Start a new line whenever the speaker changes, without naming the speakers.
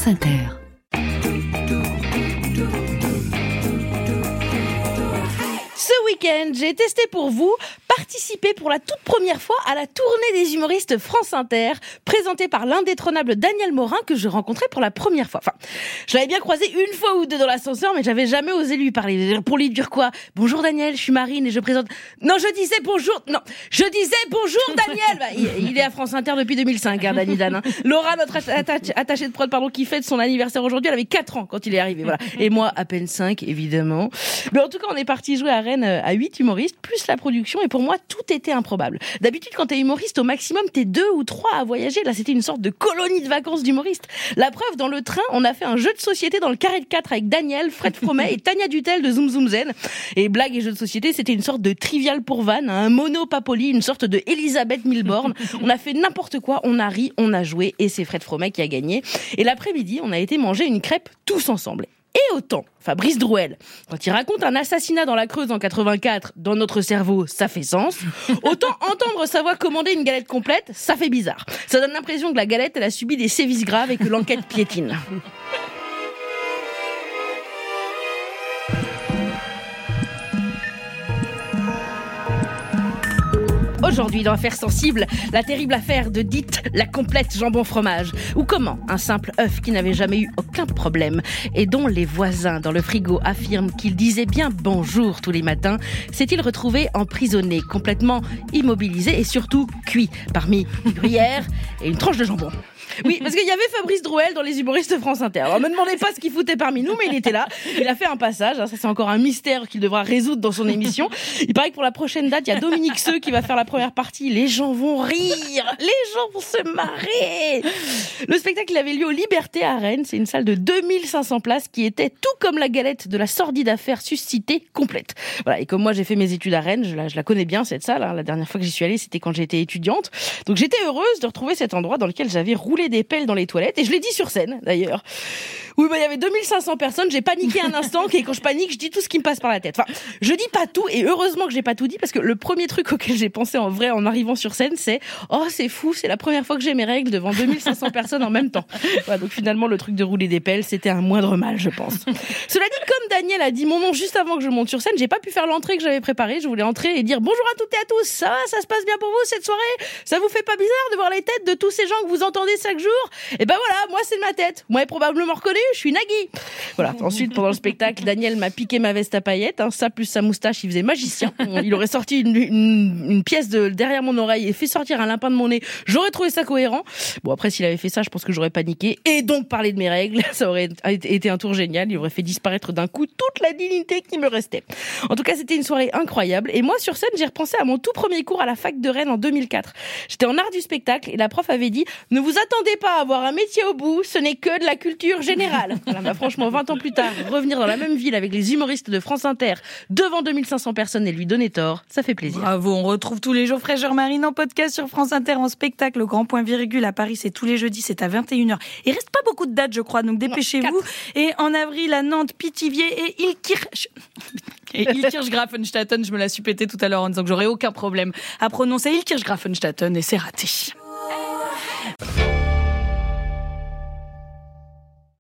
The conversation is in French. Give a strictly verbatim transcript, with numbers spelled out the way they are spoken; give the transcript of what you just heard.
France Inter.
Ce week-end, j'ai testé pour vous participer pour la toute première fois à la tournée des humoristes France Inter, présentée par l'indétrônable Daniel Morin, que je rencontrais pour la première fois. Enfin, je l'avais bien croisé une fois ou deux dans l'ascenseur, mais j'avais jamais osé lui parler. Pour lui dire quoi ? Bonjour Daniel, je suis Marine et je présente... Non, je disais bonjour... Non, je disais bonjour Daniel. Bah, il, il est à France Inter depuis deux mille cinq, hein, Dani Dan. Hein. Laura, notre atta- attachée de prod, pardon, qui fête son anniversaire aujourd'hui, elle avait quatre ans quand il est arrivé, voilà. Et moi, à peine cinq, évidemment. Mais en tout cas, on est parti jouer à Rennes à huit humoristes, plus la production, et pour moi, tout était improbable. D'habitude, quand t'es humoriste, au maximum, t'es deux ou trois à voyager. Là, c'était une sorte de colonie de vacances d'humoristes. La preuve, dans le train, on a fait un jeu de société dans le carré de quatre avec Daniel, Fred Fromet et Tania Dutel de Zoom Zoom Zen. Et blague et jeu de société, c'était une sorte de trivial pour Van, un monopapoli, une sorte de Elisabeth Milborn. On a fait n'importe quoi, on a ri, on a joué, et c'est Fred Fromet qui a gagné. Et l'après-midi, on a été manger une crêpe tous ensemble. Et autant, Fabrice Drouel, quand il raconte un assassinat dans la Creuse en quatre-vingt-quatre, dans notre cerveau, ça fait sens. Autant entendre sa voix commander une galette complète, ça fait bizarre. Ça donne l'impression que la galette, elle a subi des sévices graves et que l'enquête piétine. Aujourd'hui, dans Affaires sensibles, la terrible affaire de Dite, la complète jambon fromage. Ou comment un simple œuf qui n'avait jamais eu aucun problème et dont les voisins dans le frigo affirment qu'il disait bien bonjour tous les matins, s'est-il retrouvé emprisonné, complètement immobilisé et surtout cuit parmi une gruyère et une tranche de jambon. Oui, parce qu'il y avait Fabrice Drouel dans les humoristes de France Inter. Alors, me demandez pas ce qu'il foutait parmi nous, mais il était là. Il a fait un passage. Ça, c'est encore un mystère qu'il devra résoudre dans son émission. Il paraît que pour la prochaine date, il y a Dominique Seux qui va faire la première partie. Les gens vont rire. Les gens vont se marrer. Le spectacle, il avait lieu au Liberté à Rennes. C'est une salle de deux mille cinq cents places qui était, tout comme la galette de la sordide affaire suscitée, complète. Voilà. Et comme moi, j'ai fait mes études à Rennes, je la, je la connais bien, cette salle. Hein. La dernière fois que j'y suis allée, c'était quand j'étais étudiante. Donc, j'étais heureuse de retrouver cet endroit dans lequel j'avais roulé des pelles dans les toilettes, et je l'ai dit sur scène d'ailleurs. Oui, bah, il y avait deux mille cinq cents personnes, j'ai paniqué un instant, et quand je panique, je dis tout ce qui me passe par la tête. Enfin, je dis pas tout, et heureusement que j'ai pas tout dit, parce que le premier truc auquel j'ai pensé en vrai en arrivant sur scène, c'est « Oh, c'est fou, c'est la première fois que j'ai mes règles devant deux mille cinq cents personnes en même temps. » Voilà, donc finalement, le truc de rouler des pelles, c'était un moindre mal, je pense. Cela dit, comme Daniel a dit mon nom juste avant que je monte sur scène, j'ai pas pu faire l'entrée que j'avais préparée. Je voulais entrer et dire « Bonjour à toutes et à tous, ça va, ça se passe bien pour vous cette soirée? Ça vous fait pas bizarre de voir les têtes de tous ces gens que vous entendez chaque jour? » Et ben voilà, moi c'est ma tête. Moi est probablement reconnu, je suis Nagui. Voilà. Ensuite, pendant le spectacle, Daniel m'a piqué ma veste à paillettes. Hein. Ça plus sa moustache, il faisait magicien. Il aurait sorti une, une, une pièce de derrière mon oreille et fait sortir un lapin de mon nez. J'aurais trouvé ça cohérent. Bon, après, s'il avait fait ça, je pense que j'aurais paniqué. Et donc parler de mes règles, ça aurait été un tour génial. Il aurait fait disparaître d'un coup toute la dignité qui me restait. En tout cas, c'était une soirée incroyable. Et moi, sur scène, j'ai repensé à mon tout premier cours à la fac de Rennes en deux mille quatre. J'étais en art du spectacle et la prof avait dit « Ne vous attendez pas à avoir un métier au bout, ce n'est que de la culture générale. » Voilà, bah, franchement, vingt ans plus tard, revenir dans la même ville avec les humoristes de France Inter devant deux mille cinq cents personnes et lui donner tort, ça fait plaisir.
Bravo, on retrouve tous les jours Fraîcheur Marine en podcast sur France Inter en spectacle au Grand Point Virgule à Paris, c'est tous les jeudis, c'est à vingt et une heures. Il reste pas beaucoup de dates, je crois, donc dépêchez-vous. Et en avril à Nantes, Pithiviers et Ilkirch... Et Ilkirch-Grafenstatten, je me la suis pété tout à l'heure en disant que j'aurais aucun problème à prononcer Ilkirch-Grafenstatten et c'est raté.